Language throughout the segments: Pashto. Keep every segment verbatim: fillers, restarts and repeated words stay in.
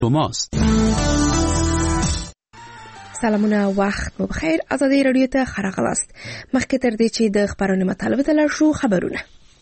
شماست. سلامونه، وخت مو بخیر. ازادي رادیو ته خراغلاست. مخکې تر دې چې د خبرونو مطالبه ته لاړ شو، خبرونه.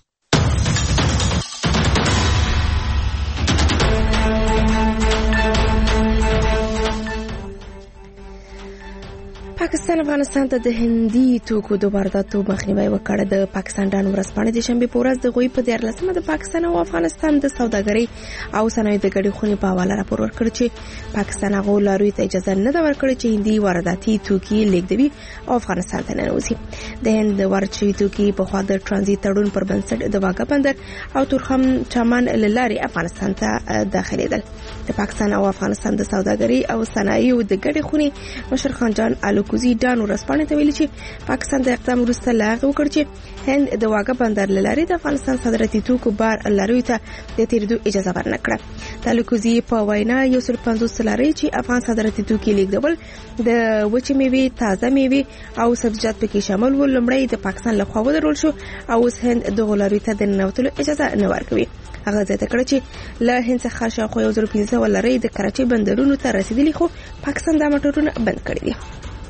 پاکستان افغانستان ته د هندي توکو د وارداتو مخنیوي وکړ. د پاکستان ډان ورځپاڼې د شنبه په ورځ د غوي په دیارلسمه د پاکستان او افغانستان د سوداګرۍ او صنایعو د ګډې خونې په حواله راپور ورکړ چې پاکستان هغه لاروي ته اجازه نه ده ورکړې چې هندي وارداتي توکي لیږدوي او افغانستان ته ننوځي. د هند وارد شوي توکي په خوا د ترانزیت تړون پر بنسټ د واګه بندر او تورخم چمن لارې افغانستان ته داخليدل. د پاکستان او افغانستان د سوداګرۍ او صنایعو د ګډې خونې مشر خان جان الوکوزي ډان ورځپاڼې ته ویلي چې پاکستان د اقدام وروسته لاغ وکړ چې هند د واګه بندر لارې د افغانستان صادراتي توکو بار لاروي ته د تیریدو اجازه ورنکړه. د الوکوزي په وینا یو سل پنځوس لارې چې افغان صادراتي توکي لیږدول د وچې میوې، تازه میوې او سبزیجات پکې شامل ول، لومړی د پاکستان لخوا ودرول شو او اوس هند د غلاروي ته د ننوتلو اجازه نه ورکوي. هغه زیاته کړه چې له هند څخه شاوخوا یو زر پنځه سوه لارې د کراچۍ بندرونو ته رسیدلي، خو پاکستان دا موټرونه بند کړي دي.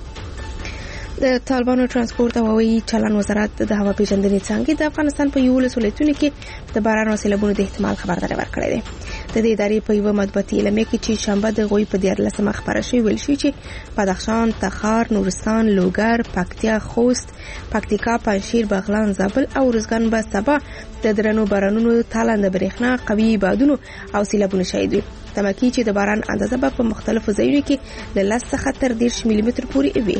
د طالبانو ترانسپورت او هوایي چلن وزارت د هوا پیژندنې څانګې د افغانستان په یو ولایتونو کې د باران او سیلابونو د احتمال خبرداری ورکړې ده. د دې ادارې په یو مطبوعاتي اعلامیه کې چې شنبه د غوي په دیارلسمه خبره شوې ویل شوی چې بدخشان، تخار، نورستان، لوګر، پکتیا، خوست، پکتیکا، پنجشیر، بغلان، زابل او روزګان به سبا د درنو بارانونو، تالنده برېښنا، قوي بادونو او سیلابونو شاهد وي. تمکي چې د باران اندازه به په مختلفو ځایونو کې له لس څخه تر دېرش ملي متر پورې وي.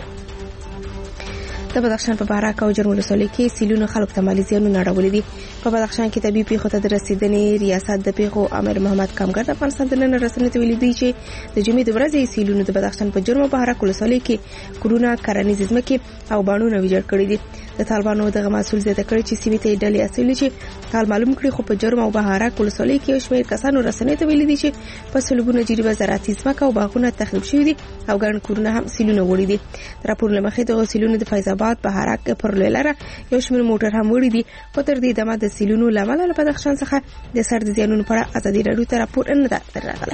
د بدخشان په بهراک او جرم ولسوالۍ کې سیلونو خلکو ته مالي زیانونه اړولي دي. په بدخشان کې طبي پیښو ته د رسیدنې ریاست د پیښو امیر محمد کامګر د افغانستان د نن رسنیو ته ویلي دی چې د جمعې د ورځې سیلونو د بدخشان په جرم او بهراک ولسوالۍ کې کورونه، کرنیزې ځمکې او باڼونه ویجاړ کړي دي. د طالبانو دغه مسؤل زیاته کړی چې سیمې ته ډلې اصلي چې حال معلوم کړي، خو په جرم او بهراک ولسوالۍ کې یو شمېر کسانو رسنیو ته ویلي دي چې په سلګونو جریبه زراعتي ځمکه او باغونه تخریب شوي دي او ګڼ کورونه هم سیلونه وړي دي. راپور له مخې د سیلونو د فیض آباد، بهراک پر لاره یو شمېر موټر هم وړي دي، خو تر دې دمه د سیلونو لامل له بدخشان څخه د سر د زیانونو په اړه ازادي راډیو ته راپور نه ده راغلی.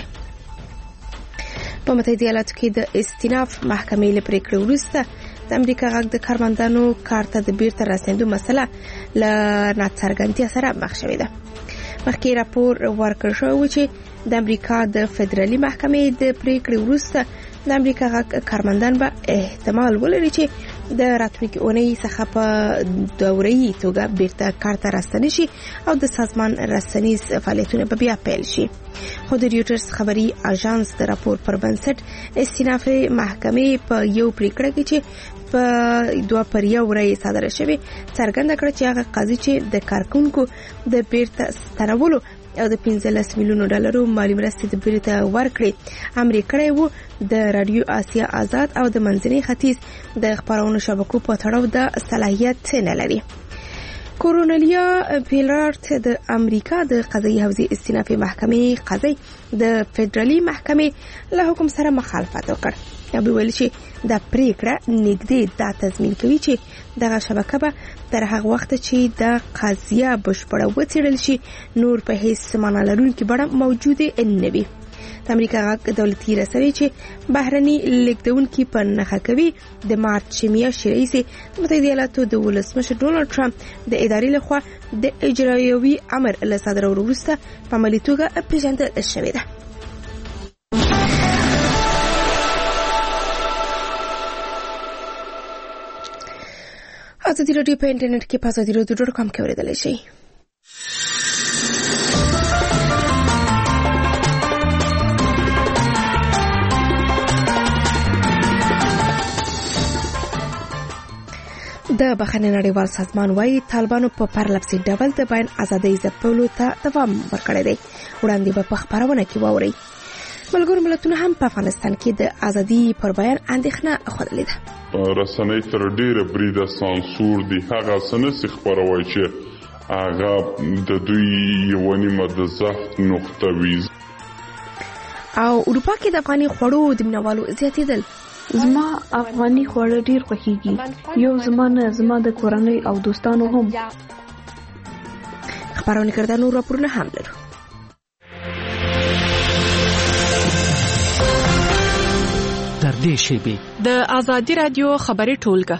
په متحده ایالاتو کې د استیناف محکمې له پریکړې وروسته د امریکا غږ د کارمندانو کار ته د بیرته راستنېدو مسله له ناڅرګندتیا سره مخ شوې ده. مخکې راپور ورکړ شوی و چې د امریکا د فدرالي محکمې د پریکړې وروسته د امریکا غږ کارمندان به احتمال ولري چې د راتلونکي اونۍ څخه په دوره‌ایي توګه بیرته کار ته راستنې شي او د سازمان رسنیز فعالیتونه به بیا پیل شي. خو د ریوټرز خبري اژانس د راپور پر بنسټ استیناف محکمې په یو پریکړه کې چې په دوه پر یو رأی صادره شوې څرګنده کړه چې هغه قاضي چې د کارکونکو د بیرته ستنولو او د پنځلس میلیونو ډالرو مالی مرستې د بیرته ورکړې امر کړی وو، د رادیو آسیا آزاد او د منځني ختیځ د خبرونو شبکو په تړاو د صلاحیت نه لري. کورونلیا پیلارت د امریکا د قضایي حوزې استینافي محکمې قاضي د فدرالي محکمې له حکم سره مخالفت وکړ. ابي ویل چې د پریکړه نږدې دا تضمین کوي چې دغه شبکه به تر هغه وخت چې د قضیه بشپړه وڅېړل شي نور په هیڅ معنا لرونکي بڼه موجوده نه وي. د امریکا غږ دولتي رسوي چې بهرني لیږدونکي په نښه کوي د مارچ میاشتې راهیسې د متحده ایالاتو د ولسمشر ډونالډ ټرمپ د ادارې لخوا د اجرایوي امر له صادرولو وروسته په عملي توګه پیژندل شوې ده. ازادي راډیو په انټرنیټ کې په ازادي راډیو ډاټ کام کې اورېدلی شئ. د بخښنې نړیوال سازمان وايي طالبانو په پرلپسې ډول د بیان ازادۍ ځپلو ته دوام ورکړی دی. وړاندې به په خپرونه کې واورئ. ملګرو ملتونو هم په افغانستان کې د ازادي پر بیان اندېښنه ښودلې ده. رسنۍ تر ډیره بریده سانسور دي، هغه څه نشي خپروي چې هغه د دوی یوه نیمه د ضعف نقطه وي. او اروپا کې د افغاني خوړو د مینوالو زیاتېدل. زما افغاني خواړه ډیر خوښیږي، یو زما نه زما د کورنۍ او دوستانو هم. خبرونه کړه نور راپورونه هم لرو. نږدې شیبې. د ازادي رادیو خبري ټولګه.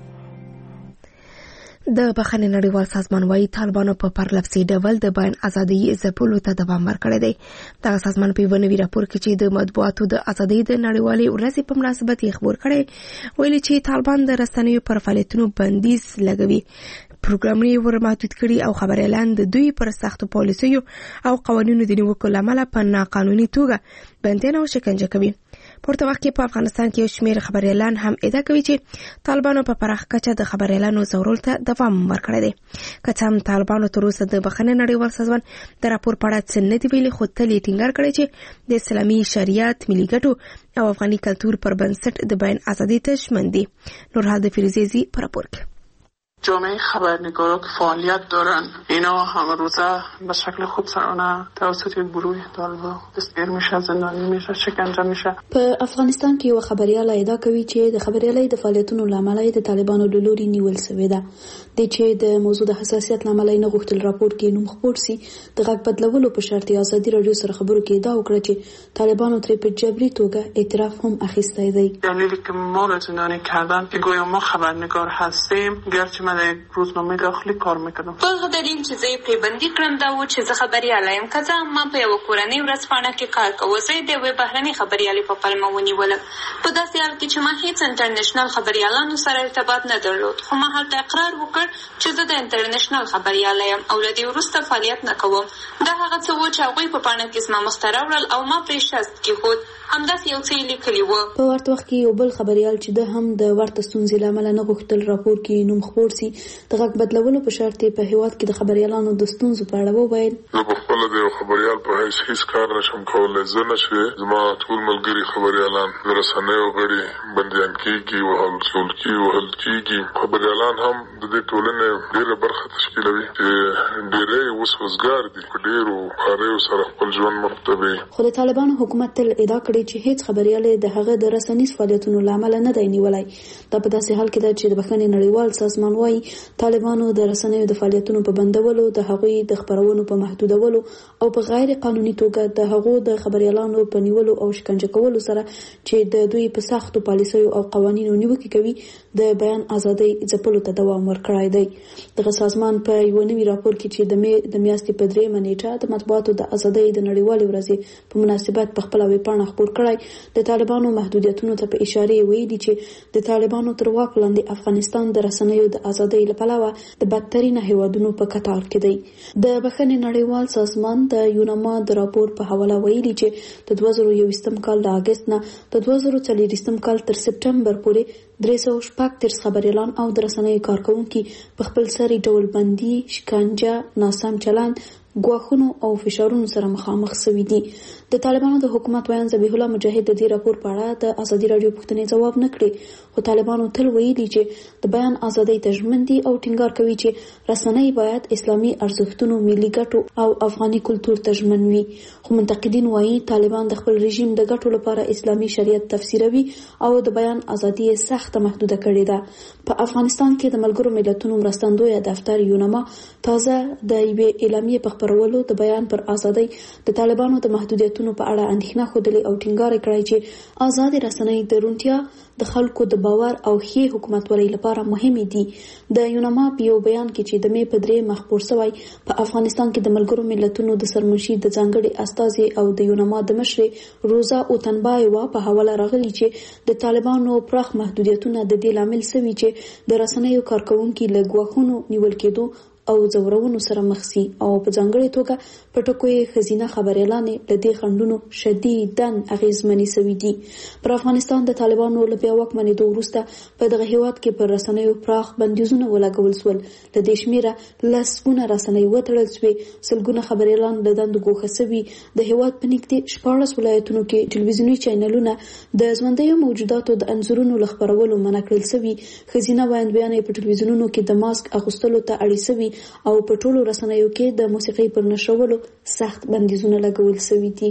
د بخښنې نړیوال سازمان وايي طالبانو په پرلپسې ډول د بیان ازادۍ ځپلو ته دوام ورکړی دی. دغه سازمان په یو نوي راپور کې چې د مطبوعاتو د ازادۍ د نړیوالې ورځې په مناسبت یې خبر کړی، ویلي چې طالبان د رسنیو پر فعالیتونو بندیز لګوي، پروګرامونه ور محدود کړي او خبريالان د دوی پر سختو پالیسیو او قوانینو د نیوکو لامل په ناقانوني توګه بندیان او شکنجه کوي. پورته وخت کې په افغانستان کې یو شمېر خبريالان هم ادعا کوي چې طالبانو په پراخ کچه د خبريالانو زورول ته دوام ورکړی دی. که څه هم طالبانو تر اوسه د بخښنې نړیوال سازمان د راپور په اړه څه نه دي ویلي، خو تل یې ټینګار کړی چې د اسلامي شریعت، ملي ګټو او افغاني کلتور پر بنسټ د بیان ازادي ته ژمن دي. نورحال فیروزی په راپور کې. جامعه خبرنگارا که فعالیت دارن اینا همه روزه به شکل خودسرانه توسط گروه طالبان دستگیر میشه، زندانی میشه، شکنجه میشه. په افغانستان کې یو خبريال ادعا کوي چې د خبريالۍ د فعالیتونو لامل د طالبانو د لوري نیول شوی ده. د چې د موضوع د حساسیت لامل نه غوښتل راپور کې نوم خپور سي، د غږ بدلولو په شرط ازادي رادیو سره خبرو کې ادعا وکړه چې طالبانو ترې په جبري توګه اعتراف هم اخیستی دی. دلیلی که ما را زندانی کردن که گویا ما خبرنگار هستیم، گرچه من در روزنامه داخلی کار میکردم. بل دلیل چې زه پریبندي کړم دا و چې زه خبرياله یم. که څه ما په یو کورنۍ ورځپاڼه کې کار کوم، زه د یوې بهرنۍ خبريالې په پلمه ونیولم. په داسې حال کې چې ما هیڅ انټرنیشنل خبريالانو سره ارتباط نه درلود، خو ما هلته اقرار وکړ چې زه د انټرنیشنل خبرياله یم او له دې وروسته فعالیت نه کوم. دا هغه څه و چې هغوی په پاڼه کې زما مخ ته راوړل او ما پرې شست کېښود. همداسې یو څه یې لیکلي وو. په ورته وخت کې یو بل خبريال چې د هم د ورته ستونزې لامل نه غوښتل راپور کې نوم خپور سي، د غږ بدلولو په شرط په هیواد کې د خبريالانو د ستونزو په اړه وویل. زه په خپل د یو خبريال په هیڅ هیڅ کار نشم کولای. زه نشوي زما ټول ملګري خبريالان د رسنیو غړي بندیان کیږي او هلڅول کیږي او هل کیږي. خبريالان هم د دې ټولنې ډیره برخه تشکیلوي چې ډیره وسوسګار دي، ډیرو خاریو سره خپل ژوند مختبي. خو د طالبانو حکومت تل ادعا کړې چې هیڅ خبريالې د هغه د رسنیز فعالیتونو لامل نه دی نیولای. دا په داسې حال کې ده چې د بخښنې نړیوال سازمان وايي طالبانو د رسنیو د فعالیتونو په بندولو، د هغوی د خبرونو په محدودولو او په غیر قانوني توګه د هغو د خبريالانو په نیولو او شکنجه کولو سره چې د دوی په سختو پالیسیو او قوانینو نیوکه کوي د بیان ازادۍ ځپلو ته دوام ورکړی دی. دغه سازمان په یو نوي راپور کې چې د مې د میاشتې په درېیمه نیټه د مطبوعاتو د ازادۍ د نړیوالې ورځې په مناسبت په خپله ویبپاڼه خپور کړی، د طالبانو محدودیتونو ته په اشاره ویلي چې د طالبانو تر واک لاندې افغانستان د رسنیو د ازادۍ له پلوه د بدترینه هیوادونو په کتار کې دی. د بخښنې نړیوال سازمان د یوناما د راپور په حواله ویلي چې د دوه زره یوویشتم کال د اګست نه د دوه زره څلوېښتم کال تر سپټمبر پورې درې سوه شپږ دېرش خبريالان او د رسنیو کارکوونکي په خپل سري ډول بندي، شکنجه، ناسم چلند، ګواښونو او فشارونو سره مخامخ شوي دي. د طالبانو د حکومت ویان ذبیح الله مجاهد د دې راپور په اړه د ازادي رادیو پوښتنې ځواب نه کړي، خو طالبانو تل ویلي چې د بیان ازادۍ ته ژمن دي او ټینګار کوي چې رسنۍ باید اسلامي ارزښتونو، ملي ګټو او افغاني کلتور ته ژمن وي. خو منتقدین وایي طالبان د خپل رژیم د ګټو لپاره اسلامي شریعت تفسیروي او د بیان ازادي سخت محدوده کړې ده. په افغانستان کې د ملګرو ملتونو مرستندویه دفتر یوناما تازه د یوې اعلامیې په خپرولو د بیان پر ازادۍ د طالبانو د محدودیتونو په اړه اندېښنه ښودلې او ټینګار کړی چې آزاد رسنۍ د روڼتیا، د خلکو د باور او ښې حکومتولۍ لپاره مهمې دي. د یوناما په یو بیان کې چې د مې په درې مخپور شوی، په افغانستان کې د ملګرو ملتونو د سرمنشي د ځانګړي استازي او د یوناما د مشرې روزا اوتنبایوا په حواله راغلي چې د طالبانو پراخ محدودیتونه د دې لامل شوي چې د رسنیو کارکوونکي له ګواښونو نیول کېدو او ځورونو سره مخ شي او په ځانګړې توګه په ټکو یې ښځینه خبریالانې له دې خنډونو شدیداً اغېزمنې شوي دي. پر افغانستان د طالبانو له بیا واکمنېدو وروسته په دغه هېواد کې پر رسنیو پراخ بندیزونه ولګول شول. له دې شمېره لسګونه رسنۍ وتړل شوې، سلګونه خبریالان له دندو ګوښه شوي. د هېواد په نږدې شپاړس ولایتونو کې ټلویزیوني چینلونه د ژوندیو موجوداتو د انځورونو له خپرولو منع کړل شوي. ښځینه ویاندویانې په ټلویزیونونو کې د ماسک اغوستلو ته اړې شوي او په ټولو رسنیو کې د موسیقۍ پر نشرولو سخت بندیزونه لګول شوي دي.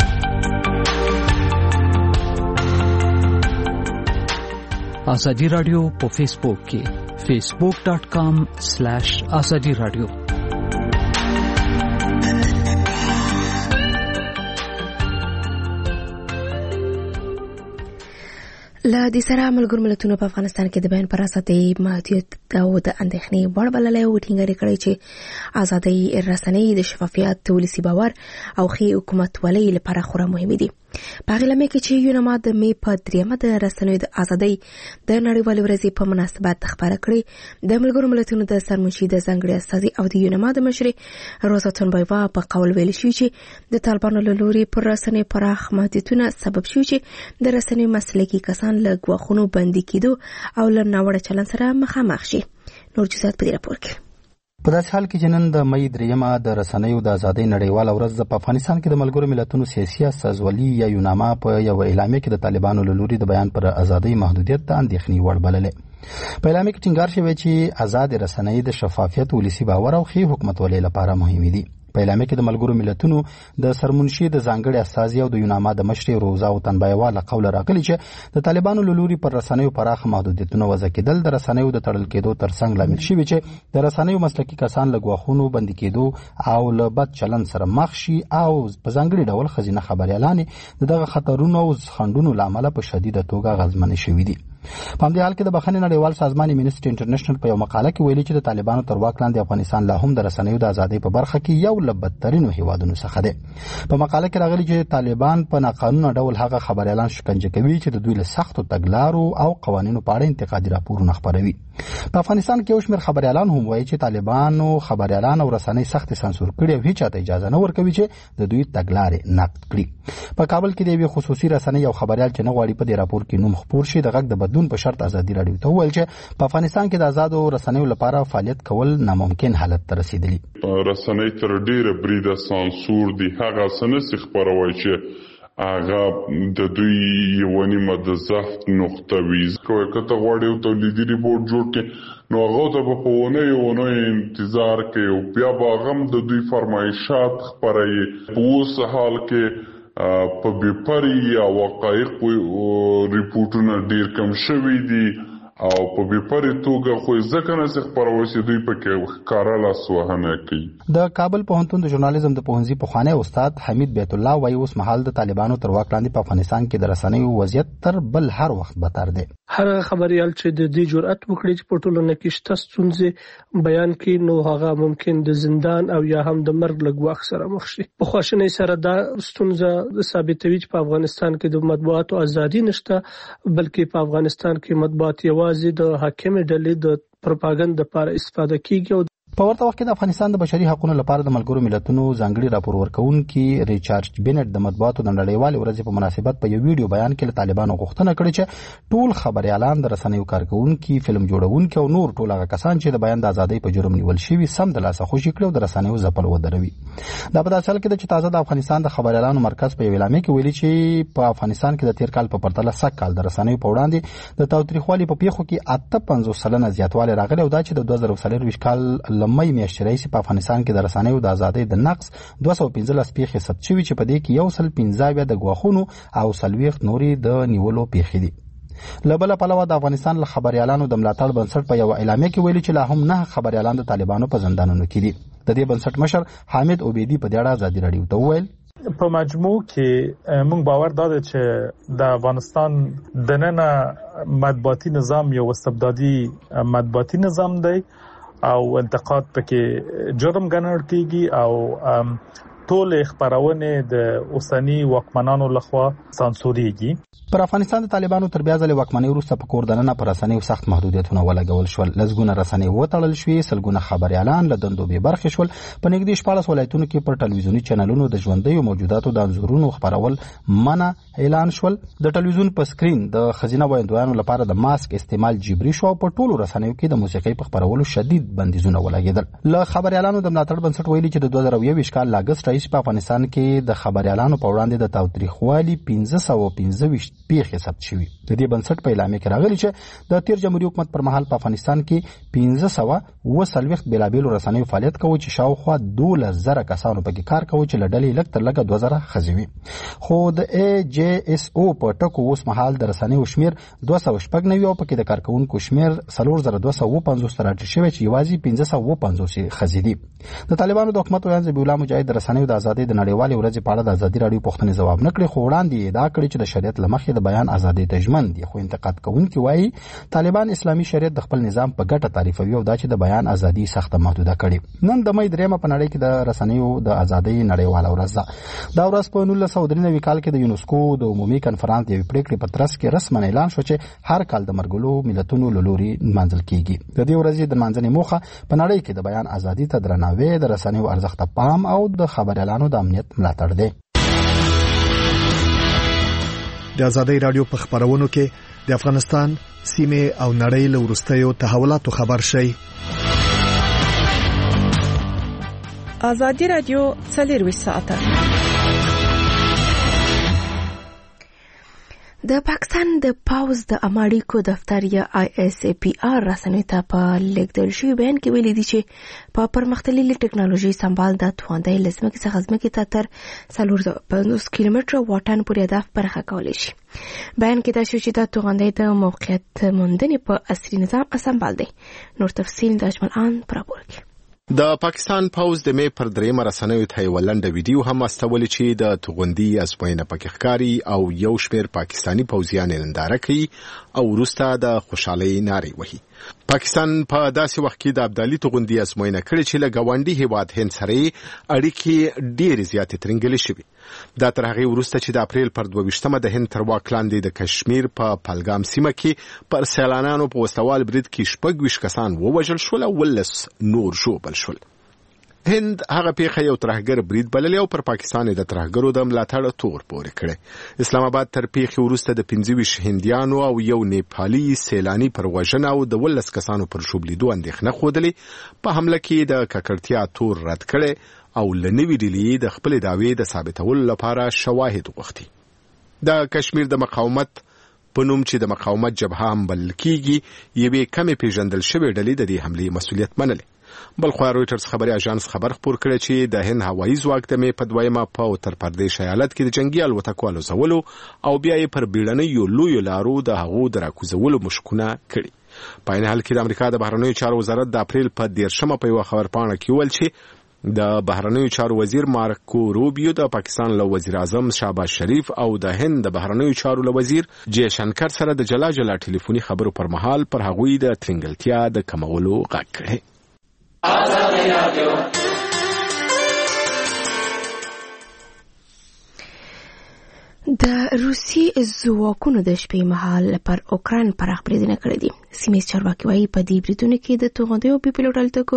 ازادي رادیو په فیسبوک کې فیسبوک ډاٹ کام سلیش ازادي رادیو. له دې سره ملګرو ملتونو په افغانستان کې د بیان پر اساسي محدودیت او د اندېښنې وړ بللی او ټینګار کړی چې ازادي رسنۍ د شفافیت، ولسي باور او ښې حکومتولۍ لپاره خورا مهمې دي. په هغې لمحه کې چې یونما د مې په درېیمه د رسنیو د ازادۍ د نړیوالې ورځې په مناسبت خپره کړې، د ملګرو ملتونو د سرمنشي د ځانګړي استازي او د یونما د مشرې روزا تونبایوا په قول ویل شوي چې د طالبانو له لوري پر رسنیو پراخ محدودیتونه سبب شوي چې د رسنیو مسلکي کسان له ګواښونو بندي کېدو او له ناوړه چلند سره مخامخ شي. نور جزئیات په دې راپور کې. په داسې حال کې چې نن د مې درېیمه د رسنیو د ازادۍ نړیواله ورځ په افغانستان کې د ملګرو ملتونو سیاسي استازولي یا یوناما په یو اعلامیه کې د طالبانو له لوري د بیان پر ازادۍ محدودیت ته اندېښنې وړ بللې. په اعلامیه کې ټینګار شوی چې آزاد رسنۍ د شفافیت، ولسي باور او ښې حکومتولۍ لپاره مهمې دي. په اعلامیه کې د ملګرو ملتونو د سرمنشي د ځانګړي استازي او د یوناما د مشرې روزا تونبایوا له قوله راغلي چې د طالبانو له لوري پر رسنیو پراخ محدودیتونه وضع کېدل د رسنیو د تړل کېدو ترڅنګ لامل شوي چې د رسنیو مسلکي کسان له ګواښونو بندي کېدو او له بد چلند سره مخ شي او په ځانګړي ډول ښځینه خبریالانې د دغه خطرونو او خنډونو له امله په شدیده توګه اغېزمنې شوي دي. په همدې حال کې د بخښنې نړیوال سازمان امنسټي انټرنیشنل په یو مقاله کې ویلي چې د طالبانو تر واک لاندې افغانستان لا هم د رسنیو د ازادۍ په برخه کې یو له بدترینو هیوادونو څخه دی. په مقاله کې راغلي چې طالبان په ناقانونه ډول هغه خبریالان شکنجه کوي چې د دوی له سختو تګلارو او قوانینو په اړه انتقادي راپورونه خپروي. په افغانستان کې یو شمېر خبریالان هم وایي چې طالبانو خبریالان او رسنۍ سخت سانسور کړي او هیڅ چاته اجازه نه ورکوي چې د دوی تګلارې نقد کړي. په کابل کې د یوې خصوصي رسنۍ یو خبریال چې نه غواړي په دې راپور کې نوم خپور شي د غږ د بدلون په شرط ازادي راډیو ته وویل چې په افغانستان کې د آزادو رسنیو لپاره فعالیت کول ناممکن حالت ته رسیدلی. رسنۍ تر ډیره بریده سانسور دي، هغه څه نشي خپروي چې هغه د دوی یو نیمه د ضعف نقطه وي. کوي کته غواړي او تولیدي ریپورت جوړ کړي نو هغه ته په ونه یو نو انتظار کوي او بیا به هم د دوی فرمایشات خپروي. په اوس حال کې په بېپري او حقایق ریپورټونه ډیر کم شوي دي او په بېپري توګه خو ځکه نه چې خپروي چې دوی پکې ښکاره لاسوهنه کوي. د کابل پوهنتون د ژورنالیزم د پوهنځي پخوانی استاد حمید بیت الله وایي اوس مهال د طالبانو تر واک لاندې په افغانستان کې د رسنیو وضعیت تر بل هر وخت بدتر دی. هر خبريال چې د دې جرأت وکړي چې په ټولنه کې شته ستونزې بیان کړي نو هغه ممکن د زندان او یا هم د مرګ له ګواښ سره مخ شي. په خواشنۍ سره دا ستونزه ثابتوي چې په افغانستان کې د مطبوعاتو ازادي نشته، بلکې په افغانستان کې مطبوعات یوازې د حاکمې ډلې د پروپاګاندا لپاره استفاده کیږي. په ورته وخت کې د افغانستان د بشري حقوقو لپاره د ملګرو ملتونو ځانګړي راپور ورکوونکي ریچارډ بینټ د مطبوعاتو د نړیوالې ورځې په مناسبت په یو ویډیو بیان کې له طالبانو غوښتنه کړې چې ټول خبريالان، د رسنیو کارکونکي، فلم جوړونکي او نور ټول هغه کسان چې د بیان د ازادۍ په جرم نیول شوي سم د لاسه خوشي کړي او د رسنیو ځپل ودروي. دا په داسې حال کې ده چې تازه د افغانستان د خبريالانو مرکز په یو اعلامیه کې ویلي چې په افغانستان کې د تیر کال په پرتله سږ کال د رسنیو په وړاندې د تاوتریخوالي په پیښو کې اته پنځوس سلنه زیاتوالی راغلی او دا چې د دوه زره څلرویشت کال له مې میاشتې په افغانستان کې د رسنیو د ازادۍ د نقص دوه سوه پنځلس پیښې ثبت شوي چې په دې کې یو سل پنځه اویا د ګواښونو او څلوېښت نورې د نیولو پیښې دي. له بله پلوه د افغانستان له خبریالانو د ملاتړ بنسټ په یوه اعلامیه کې ویلي چې لا هم نه خبریالان د طالبانو په زندانونو کې دي. د دې بنسټ مشر حامد عبیدي په دې اړه ازادي راډیو ته وویل په مجموع کې موږ باور داده چې د افغانستان دننه مطبوعاتي نظام یو استبدادي مطبوعاتي نظام دی او انتقاد پکې جرم ګڼل کیږي او ټول خبرونه د اوسنی واکمنانو لخوا سانسوريږي. پر افغانستان د طالبانو تر بیا ځلې واکمنۍ وروسته په کور دننه پر رسنیو سخت محدودیتونه ولګول شول. لسګونه رسنۍ وتړل شوې، سلګونه خبریالان له دندو بې برخې شول. په نږدې شپاړس ولایتونو کې پر ټلویزیوني چینلونو د ژوندیو موجوداتو د انځورونو خپرول منع اعلان شول. د ټلویزیون په سکرین د ښځینه ویاندویانو لپاره د ماسک استعمال جبري شو او په ټولو رسنیو کې د موسیقۍ په خپرولو شدید بندیزونه ولګېدل. له خبریالانو د ملاتړ بنسټ ویلي چې د دوه زره یوویشت کال له اګست راهیسې په افغانستان کې د خبریالانو په وړاندې د تاوتریخوالي پنځه سوه پنځه ویشت پیښې ثبت شوي. د دې بنسټ په اعلامیه کې راغلي چې د تیر جمهوري حکومت پر مهال په افغانستان کې پنځه سوه اووه څلوېښت بېلابېلو رسنیو فعالیت کوي چې شاوخوا دولس زره کسانو پکې کار کوي چې له ډلې لږ تر لږه دوه زره ښځې وي. خو د ای جی اس او په ټکو اوس مهال د رسنیو شمېر دوه سوه شپږ نوي او پکې د کارکوونکو شمېر څلور زره دوه سوه اووه پنځوس ته راټیټ شوی چې یوازې پنځه سوه اووه پنځوس ښځې دي. د طالبانو د حکومت ویاند ذبیح الله مجاهد د رسنیو رسنیو د ازادۍ د نړیوالې ورځې په اړه د ازادي راډیو پوښتنې ځواب نه کړی، خو وړاندې ادعا کړې چې د شریعت له مخې د بیان ازادۍ ته ژمن دي. خو انتقاد کوونکي وایي طالبان اسلامي شریعت د خپل نظام په ګټه تعریفوي او دا چې د بیان ازادي سخته محدوده کړي. نن د مې درېیمه په نړۍ کې د رسنیو د ازادۍ نړیواله ورځ ده. دا ورځ په نولس سوه درې نوي کال کې د یونسکو د عمومي کنفرانس د یوې پریکړې په ترڅ کې رسما اعلان شو چې هر کال د مرګلو ملتونو له لوري نمانځل کیږي. د دې ورځې د نمانځنې موخه په نړۍ کې د بیان ازادي ته درناوی، د رسنیو ارزښت ته پام او د خبريالانو د امنیت ملاتړ دی. د ازادۍ راډیو په خبرونو کې د افغانستان سیمه او نړۍ له وروستیو تحولاتو خبر شئ. ازادي راډیو څلور ساعته د پاکستان د پاوز د اماړیکو دفتر یا آی اس ای پی آر رسنیو ته په لیکدل شوی بیان کې ویلي دي چې په پرمختللې ټکنالوژي سمبال د توغندۍ لزمکې څخه ځمکې ته تر څلور سوه پنځوس کیلومتره واټن پورې هدف برخه کولی شي. بیان کې دا شوی چې د توغندۍ د موقعیت موندنې په عصري نظام سمبال دی. نور تفصیل د اجمل آن پر راپور کې. د پاکستان پاوز د مې پر درېمه رسنیو ته یو لنډه ویډیو هم استولې چې د توغندي ازموینه پکې ښکاري او یو شمېر پاکستانی پوځیان ننداره کوي او وروسته د خوشحالۍ نارې وهي. پاکستان په داسې وخت کې د ابدالي توغندي ازموینه کړې چې له ګاونډي هیواد هند سره اړیکې ډېرې زیاتې ترنګلې شوې. دا تر هغې وروسته چې د اپریل پر دوه ویشتمه د هند تر واک لاندې د کشمیر په پهلګام سیمه کې پر سیلانیانو په وسوال برید کې شپږ ویشت کسان ووژل شول او ولس نور ژوبل شول. هند هغه پیښه یو ترهګر برید بللی او پر پاکستان د ترهګرو د ملاتړ تور پورې کړی. اسلام آباد تر پیښې وروسته د پنځه ویشت هندیانو او یو نیپالي سیلاني پر وژنه او د ولس کسانو پر ژوبلیدو اندېښنه ښودلې. په حمله کې د ککړتیا تور رد کړی او له نوې ډلې د خپلې دعوې د ثابتولو لپاره شواهد غوښتي. د کشمیر د مقاومت په نوم چې د مقاومت جبهه هم بلل کیږي یوې کمې پیژندل شوې ډلې د دې حملې مسؤلیت منلی. بلخوا رویټرز خبري اژانس خبر خپور کړی چې د هند هوایي ځواک د مې په دویمه په اتر پردیش ایالت کې د جنگي الوتکو الوزولو او بیا یې پر بیړنیو لویو لارو د هغو د راکوزولو مشکونه کړي. په عین حال کې د امریکا د بهرنیو چارو وزارت د اپریل په دیرشمه په یوه خبرپاڼه کې وویل چې د بهرنیو چارو وزیر مارکو روبیو د پاکستان له وزیر اعظم شهباز شریف او د هند د بهرنیو چارو له وزیر جے شنکر سره د جلا جلا ټلیفوني خبرو پر مهال پر هغوی د ترنګلتیا د کمولو غږ کړی. د روسي ځواکونو د شپې مهال پر اوکراین پراخ بریدونه کړي دي. سیمه چارواکي وايي په دې بریدونو کې د توغندیو بي پيلوټ الوتکو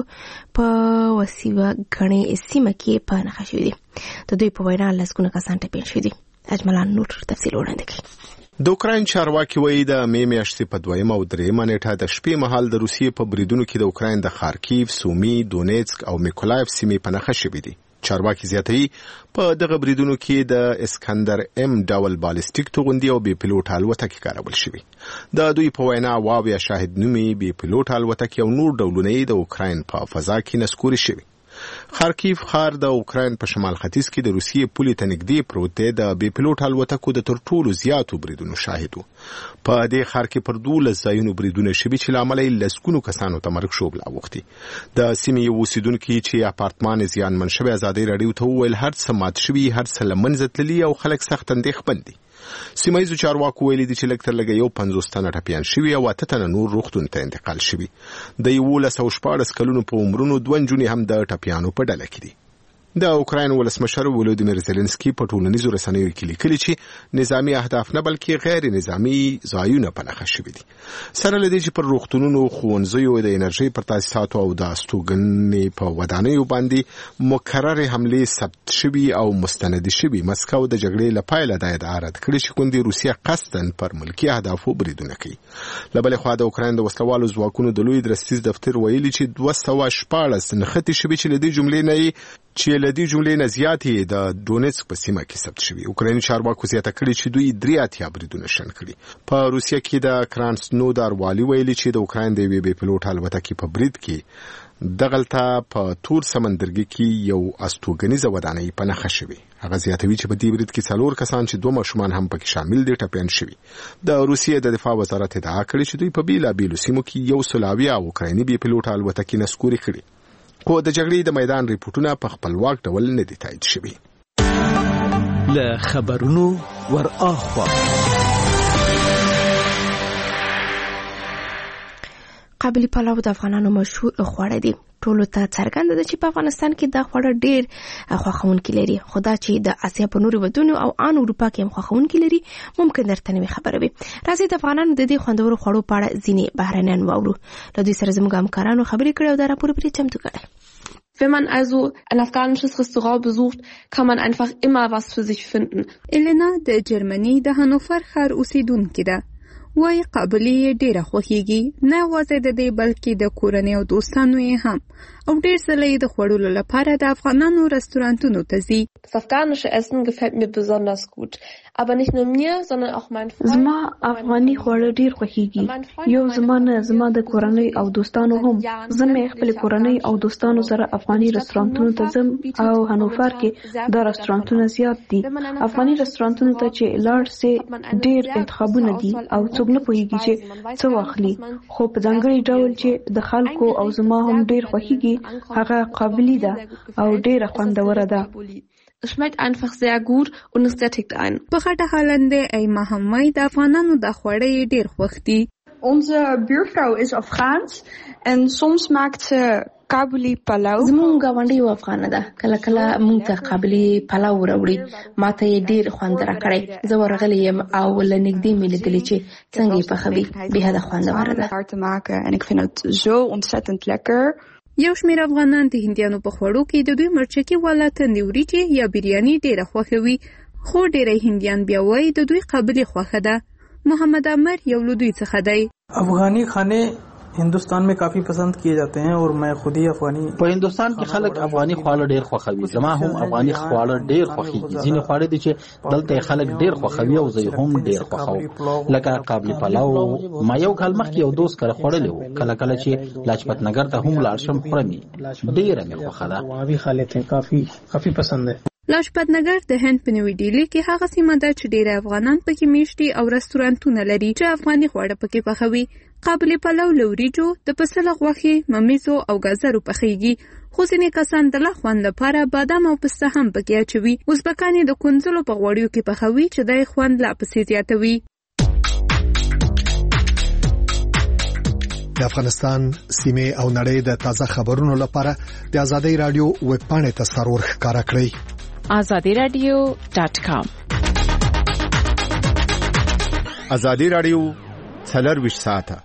په وسیله غني سیمه کې په نښه شوي دي. د دوی په وینا لسګونه کسان ټپیان شوي دي. اجملان نور تفصیل وړاندې کوي. د اوکراین چارواکي وایي د مې میاشتې په دویمه او درېیمه نیټه د شپې مهال د روسیې په بریدونو کې د اوکراین د خارکیف، سومي، دونیتسک او میکولایف سیمې په نښه شوي دي. چارواکي زیاتوي په دغه بریدونو کې د اسکندر ام ډول بالستیک توغندي او بي پيلوټ الوتکې کارول شوي. د دوی په وینا واویا شاهد نومي بي پيلوټ الوتکې او نور ډولونه د اوکراین په فضا کې نسکوري شوي. خارکیف ښار د اوکراین په شمال ختیځ کې د روسیې پولې ته نږدې پروت دی. د بي پيلوټ الوتکو د تر ټولو زیاتو بریدونو شاهد و. په دې ښار کې پر دولس ځایونو بریدونه شوي چې له امله یې لسګونو کسانو ته مرګ ژوبله اوښتي. د سیمې یو اوسېدونکي چې اپارتمان یې زیانمن شوی ازادۍ راډیو ته وویل هر څه مات شوي، هر څه له منځه تللي او خلک سخت اندېښمن دي. سیمه ییزو چارواکو ویلي دي چې لږ تر لږه یو پنځوس تنه ټپیان شوي او اته تنه نور روغتون ته انتقال شوي. د یولس او شپاړس کلونو په عمرونو دوه نجونې هم د ټپیانو په ډله کې دي. د اوکراین ولسمشر ولودیمیر زيلنسکي په ټولنیزو رسنیو کې لیکلي چې نظامی اهداف نه بلکې غیر نظامی ځایونه په نښه شوي دي. سره له دې چې پر روغتونونو، ښوونځیو، د انرژۍ پر تاسیساتو او د استوګنې په ودانیو باندې مکررې حملې ثبت شوي او مستند شوي. مسکو د جګړې له پیله دا ادعا رد کړې چې ګوندې روسیه قصداً پر ملکي اهدافو بریدونه کوي. له بلې خوا د اوکراین د وسلوالو ځواکونو د لوی درستیز دفتر ویلي چې دوه سوه شپاړس نښتې شوي چې له دې جملې نه چې له دې جملې نه زیاتې د دونیتسک په سیمه کې ثبت شوي. اوکرایني چارواکو زیاته کړې چې دوی درې اتیا بریدونه شنډ کړي. په روسیه کې د کراسنودار والي ویلي چې د اوکراین د یوې بي پيلوټ الوتکې په برید کې دغلته په تور سمندرګي کې یو استوګنیزه ودانۍ په نښه شوې. هغه زیاتوي چې په دې برید کې څلور کسان چې دوه ماشومان هم پکې شامل دي ټپیان شوي. د روسیې د دفاع وزارت ادعا کړې چې دوی په بیلابیلو سیمو کې یو سل اویا اوکرایني بي پيلوټ الوتکې نسکوري کړي. خو د جګړې د میدان ریپورتونه په خپلواک ډول نه دي تایید شوي. له خبرونو ور اخوا قابلی پلاو د افغانانو مشهور خواړه دي. ټولو ته څرګنده ده چې په افغانستان کې دا خواړه ډېر خوښونکي لري، خو دا چې د اسیا په نورو ودونو او ان اروپا کې هم خوښونکي لري ممکن درته نوې خبره وي. راځئ د افغانانو د دې خوندورو خوړو په اړه ځینې بهرنیان واورو. له دوی سره زموږ همکارانو خبرې کړې او دا راپور پرې چمتو کړی. Wenn man also ein afghanisches Restaurant besucht, kann man einfach immer was für sich finden. Elena د جرمني د هانوفر ښار اوسیدونکې ده. وای قابلی یې ډیره خوښیږي، نه یوازې د دې بلکې د کورنۍ او دوستانو یې هم، او ډیر ځله یې د خوړلو لپاره د افغانانو رستورانتونو ته ځي. Das afghanische Essen gefällt mir besonders gut, aber nicht nur mir, sondern auch meinen Freunden. زما افغاني خواړه ډیر خوښیږي، یو زما نه زما د کورنۍ او دوستانو هم. زه مې خپل کورنۍ او دوستانو سره افغاني رستورانتونو ته ځم او هانوفر کې دا رستورانتونه زیات دي. افغاني رستورانتونو ته چې لاړ سي ډیر انتخابونه دي او څوک نه پوهیږي چې څه واخلي، خو په ځانګړي ډول چې د خلکو او زما هم ډیر خوښیږي هغه قابلی ده او ډیره خوندوره ده. Es schmeckt einfach sehr gut und es sättigt einen. په غټه هالنده ایما همای د افغانانو د خوړې ډیر خوښ دي. Onze buurvrouw is Afghaans en soms maakt ze قابلی پلاو. زمونږ غونډې یو افغانه ده، کله کله مونږ ته قابلی پلاو راوړي، ماته یې ډیر خوند راکړی. زه ورغلی یم او له نږدې مې لیدلې چې څنګه یې پخوي، بېحده خوندوره ده. En ik vind het zo ontzettend lekker. یو شمېر افغانان د هندیانو په خوړو کې د دوی مرچکي والا تندې وریجې یا بریاني ډیره خوښوي، خو ډیری هندیان بیا وایي د دوی قابلی خوښه ده. محمد عمر یو له دوی څخه دی. افغانی खाने हिंदुस्तान में काफी पसंद किए जाते हैं और मैं खुद ही अफगानी. په هندوستان کې خلک افغاني خواړه ډیر خوښوي، زما هم افغاني خواړه ډیر خوښيږي. ځینې خواړه دي چې دلته خلک ډیر خوښوي او زه هم ډیر خوښوم، لکه قابلی پلاو. ما یو کال مخکې یو دوست کړه خوړلې و، کله کله چې لاجپت نگر ته هم لاړ شم خورم ډیره مې خوښه ده. वहाँ भी खा लेते हैं, काफी काफी पसंद है. لاجپت نگر د هند په نوې ډیلی کې هغه سیمه ده چې ډیره افغانان پکې میشتي او رستورانتونه لري چې افغاني خواړه پکې پخوي. قابلی پلاو له وریجو، د پسه له غوښې، ممیزو او ګازرو پخیږي، خو ځینې کسان د لا خوند لپاره بادام او پسته هم پکې اچوي. ازبکان یې د کونځلو په غوړیو کې پخوي چې دا یې خوند لا پسې زیاتوي. د افغانستان سیمه او نړۍ د تازه خبرونو لپاره د آزادۍ رادیو ویب پاڼې ته سرور ښکارا کړئ. آزادی رادیو ډاټ کام. آزادی رادیو څلرویشت ساعته.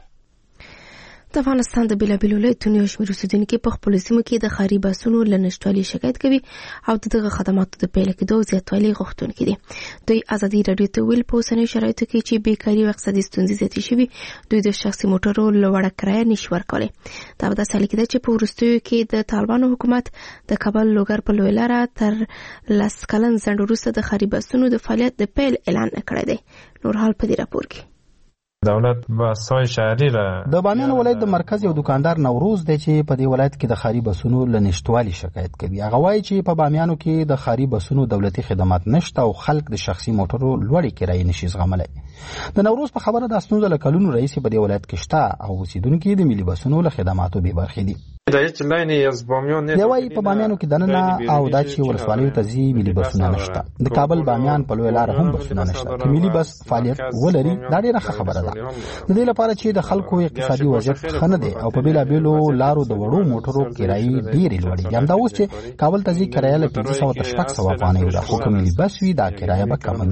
د افغانستان د بیلابیلو ولایتونو یو شمېر اوسېدونکي په خپلو سیمو کې د ښاري بسونو له نشتوالي شکایت کوي او د دغه خدماتو د پیل کېدو زیاتوالي غوښتونکي دي. دوی ازادي راډیو ته ویل په اوسنیو شرایطو کې چې بیکاري او اقتصادي ستونزې زیاتې شوي، دوی د شخصي موټرو لوړه کرایه نشي ورکولی. دا په داسې حال کې ده چې په وروستیو کې د طالبانو حکومت د کابل لوګر په لویه لاره تر لس کلن ځنډ وروسته د ښاري بسونو د فعالیت د پیل اعلان کړی دی. نور حال په دې راپور کې. دولت بسای شهري را د بامیان ولایت د مرکز یو دکاندار نوروز دی چې په دې ولایت کې د خاري بسونو له نشټوالي شکایت کوي. هغه وایي چې په بامیانو کې د خاري بسونو دولتي خدمات نشته او خلک د شخصي موټرو لوړې کرایې نشي زغملی. د نوروز په خبره د ستونزه له کلونو راهیسې په دې ولایت کې شته او اوسیدونکي د ملي بسونو له خدماتو بې برخې دي. دی وایي په بامیانو کې دننه او دا چې ولسوالیو ته ځي ملي بسونه نشته. د کابل بامیان په لویه لاره هم بسونه نشته. که ملي بس فعالیت ولري دا ډېره ښه خبره ده. د دې لپاره چې د خلکو اقتصادي وضعیت ښه نه دی او په بېلابېلو لارو د وړو موټرو کرایې ډېرې لوړې دي. همدا اوس چې کابل ته ځي کرایه له پنځه سوه تر شپږ سوه افغانیو ده، خو که ملي بس وي دا کرایه به کمه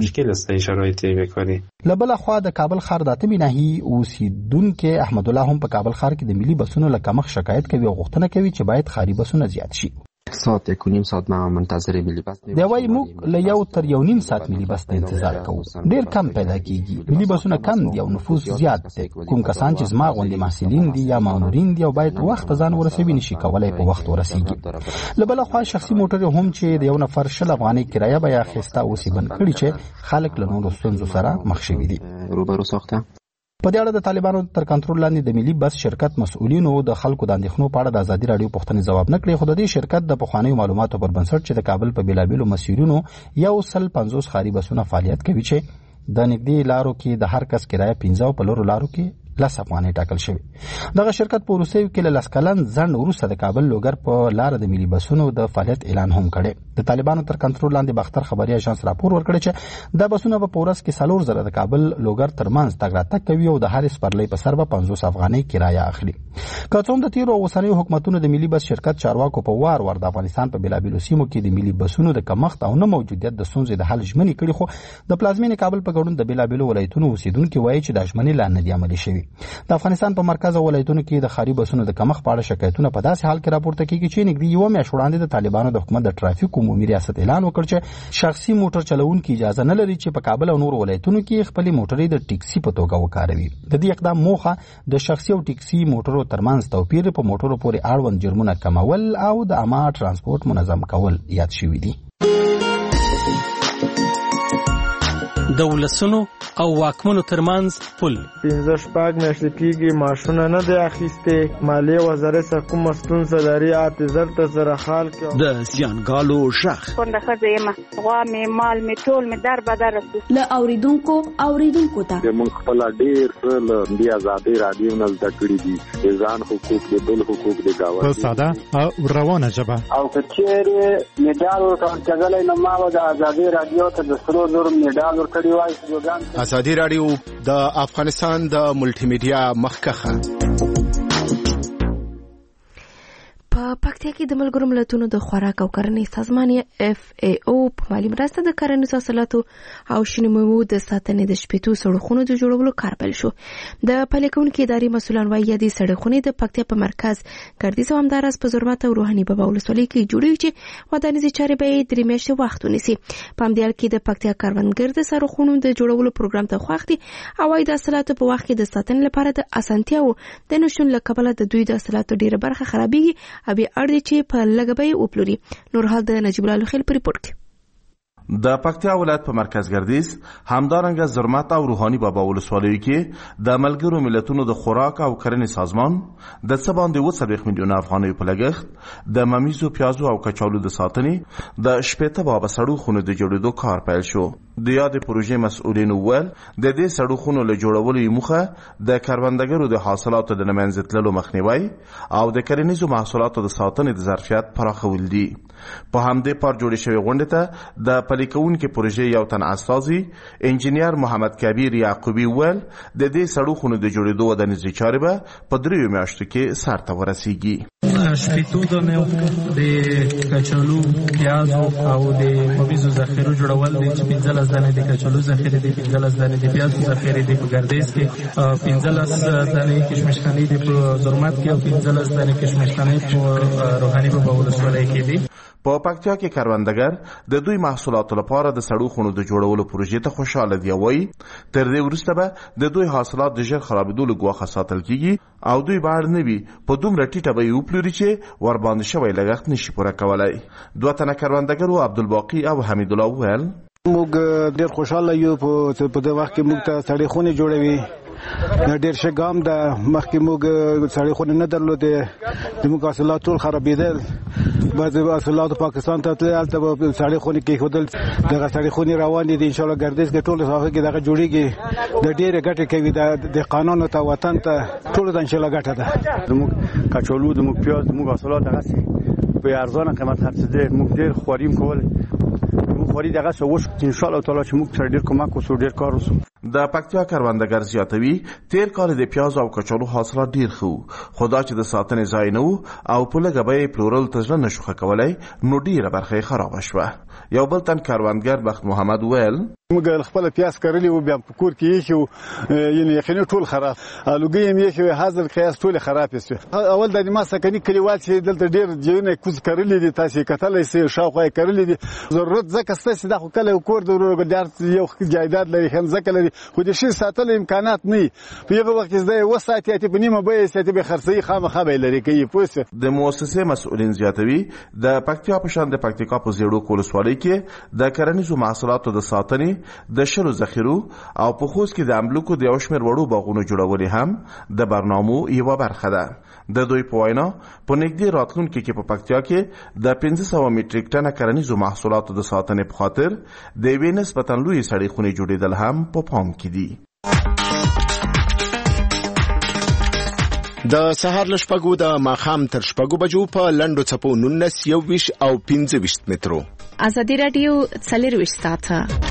وي. له بله خوا د کابل ښار د اتمې ناحیې اوسېدونکی احمدالله هم په کابل ښار کې د ملي بسونو له کمښت شکایت کوي او غوښتنه کوي چې باید خاري بسونه زیات شي. ساعت یک و نیم ساعت ما منتظر ملي بس دی وایي موږ له یو تر یو نیم ساعت ملي بس ته انتظار کوو. ډېر کم پیدا کیږي. ملي بسونه کم دي او نفوس زیات دی. کوم کسان چې زما غوندې محصلین دي یا مامورین دي او باید وخت ځان ورسوي نشي کولی په وخت ورسیږي. له بله خوا شخصي موټر هم چې د یو نفر شل افغانۍ کرایه به یې اخیسته اوس یې بند کړي چې خلک له نورو ستونزو سره مخ شوي دي. روبرو ساخته په دې اړه د طالبانو تر کنټرول لاندې د ملي بس شرکت مسؤلینو د خلکو د اندېښنو په اړه د ازادي راډیو پوښتنې ځواب نه کړې، خو د دې شرکت د پخوانیو معلوماتو پر بنسټ چې د کابل په بیلابیلو مسیرونو یو سل پنځوس خاري بسونه فعالیت کوي چې د نږدې لارو کې د هر کس کرایه پنځه او په لرو لارو کې لس افغانۍ ټاکل شوې. دغه شرکت په وروستیو کې له لس کلن ځنډ وروسته د کابل لوګر په لاره د ملي بسونو د فعالیت اعلان هم کړی. د طالبانو تر کنټرول لاندې باختر خبري اژانس راپور ورکړی چې دا بسونه په ورځ کې څلور زره د کابل لوګر ترمنځ تګ راتګ کوي او د هر سپرلۍ په سر به پنځوس افغانۍ کرایه اخلي. که څوم د تیرو اوسنیو حکومتونو د ملي بس شرکت چارواکو په وار وار د افغانستان په بېلابېلو سیمو کې د ملي بسونو د کمښت او نه موجودیت د ستونزې د حل ژمنې کړي، خو د پلازمینې کابل په ګډون د بېلابېلو ولایتونو اوسېدونکي وایي چې دا ژمنې لا نه دي عملي شوي. د افغانستان په مرکز او ولایتونو کې د ښاري بسونو د کمښت په اړه شکایتونه په داسې حال کې راپورته کېږي چې نږدې یوه میاشت وړاندې د طالبانو د حکومت د ټرافیک عمومي ریاست اعلان وکړ چې شخصي موټر چلوونکي اجازه نه لري چې په کابل او نورو ولایتونو کې خپلې موټرې د ټیکسي په توګه وکاروي. د دې اقدام موخه د شخصي او ټیکسي موټرو ترمنځ توپیر په موټرو پورې اړوند جرمونه کمول او د عامه ترانسپورت منظم کول یاد شوي دي. د ولسونو او واکمنو ترمنځ پل پنځه شپږ میاشتې کېږي معاشونه نه دی اخیستې، مالیې وزارت څخه کومه ستونزه لري اته زر ته زره خال کې د زیانګالو غږ کونډه ښځه یم، غوا مې مال مې ټول مې در بدر رسو له اوریدونکو اوریدونکو ته موږ خپل ډېر څه له دې ازادۍ راډیو نه زده کړي دي، د ځان حقوق د بل حقوق د ګاونډي په ساده او روانه ژبه. او که چېرې مډال ورکول کېدلی نو ما به د ازادۍ راډیو ته د سرو زرو مډال ورکړی وای. ازادي راډیو د افغانستان د ملټي میډیا مخکخه. په پکتیا کې د ملګرو ملتونو د خوراک او کرنې سازمان اف ای او په مالي مرسته د کرنیزو حاصلاتو او شنو میوو د ساتنې د شپېتو سړکونو د جوړولو کار پیل شو. د پلي کوونکو ادارې مسؤلان وايي د سړکونو د پکتیا په مرکز ګردیز او همداراز په زرمت او روحاني بابا ولسوالۍ کې جوړیږي چې ودانیزي چارې به درې میاشتې وخت ونیسي. په همدې حال کې د پکتیا کروندګر د سړکونو د جوړولو پروګرام ته خوښ دي او وايي د حاصلاتو په وخت کې د ساتنې لپاره د اسانتیاو د نشون له کبله د دوی د حاصلاتو ډیره برخه خرابېږي ابي اړ چې په لګبې وپلوري. نور حال د نجیب الله خیل په ریپورت کې. د پکتیا ولایت په مرکز ګردیز همدارنګه زرمت او روحاني بابا ولسوالیو کې د ملګرو ملتونو د خوراک او کرنې سازمان د څه باندې اووه څلوېښت میلیونه افغانیو په لګښت د ممیزو، پیازو او کچالو د ساتنې د شپېته بابا سړوخونو د جوړېدو کار پیل شو. د یادې پروژې مسؤلین وویل د دې سړوخونو له جوړولو یې موخه د کروندګرو د حاصلاتو د له منځه تللو مخنیوی او د کرنیزو محصولاتو د ساتنې د ظرفیت پراخول دي. په همدې پار جوړې شوې غونډې ته د پلي کوونکې پروژې یو تن استازي انجینیر محمد کبیر یعقوبي وویل د دې سړوخونو د جوړېدو ودانیزې چارې به په دریو میاشتو کې سر ته ورسیږي. شپېتو دانو د کچالو، پیازو او د ممیزو ذخیرو جوړول دي چې پنځلس دانې د کچالو ذخیرې دي، پنځلس دانې د پیازو ذخیرې دي په ګردیز کې، پنځلس دانې کشمشخانې دي په زرمت کې او پنځلس دانې کشمشخانې په روحاني بابا ولسوالۍ کې دي. په پکتیا کې کروندګر د دوی محصولاتو لپاره د سړوخونو د جوړولو پروژې ته خوشاله دي. وایي تر دې وروسته به د دوی حاصلات د ژر خرابېدو له ګواښه ساتل کېږي او دوی به اړ نه وي په دومره ټیټه به یې وپلوري چې ورباندې شوی لګښت نشي پوره کولی. دوه تنه کروندګرو عبدالباقي او حمیدالله وویل موږ ډېر خوشاله یو په دې وخت کې موږ ته سړې خونې جوړوي. دا ډېر ښه ګام ده. مخکې موږ سړې خونې نه درلودې، زموږ حاصلات ټول خرابېدل. بعضې حاصلاتو پاکستان ته تلل، هلته به سړې خونې کېښودل. دغه سړې خونې روانې دي انشاءالله ګردیز کې ټولو ساحو کې دغه جوړېږي. د ډېرې ګټې کوي د دهقانانو ته، وطن ته، ټولو ته انشاءالله ګټه ده. زموږ کچالو، زموږ پیاز، زموږ حاصلات هغسې په ارزانه قیمت خرڅېدل. موږ ډېر خواریم کول، موږ خواري دغسې وشو چې انشاءالله تعالی چې موږ سره ډېر کمک وشو، ډېر کار وشو. د پکتیا کروندګر زیاتوي تیر کال د پیاز او کچالو حاصلات ډیر خو خو دا چې د ساتنې ځای نه او په لږه بیه پلورل ته زړه نشو ښه کولی نو ډیره برخه خرابه شوه. یو بل تن کروندګر بخت محمد ویل موږ خپل پیاز کرلی و بیا په کور کې یې شو، یعنی یقیني ټول خراب، الوګي هم یې شو، حاضر قیاس ټول خراب شو. اول د ما سکني کلیوال چې دلته ډیر ځایونه کوز کرلی دي، تاسو کتلای شئ شاوخوا کرلی دي. ضرورت ځکه ستاسو د کله کور د ورګدار یو جایداد لري، خن ځکه لري، خو د شي ساتل امکانات نه. په یو وخت کې زه وساتې ته په نیمه به ساتې به خرڅي خامخا به لري کوي. پوسه د مؤسسې مسؤلین زیاتوي د پکتیا په شان د پکتیکا په زیړو کولسوالۍ کې د کرنیزو محصولاتو د ساتنې د شلو ذخیرو او په خوست کې د املوکو د یو شمېر وړو باغونو جوړول هم د برنامو یوه برخه ده. د دوی په وینا په نږدې راتلونکي کې په پکتیا کې د پنځه سوه میټریک ټنه کرنیزو محصولاتو د ساتنې په خاطر د یوې نسبتاً لویې سړې خونې جوړېدل هم په پام کې دي. د سهار له شپږو د ماښام تر شپږو بجو په لنډو څپو نولس یو ویشت او پنځه ویشت مترو. ازادي راډیو څلور ویشت ساعته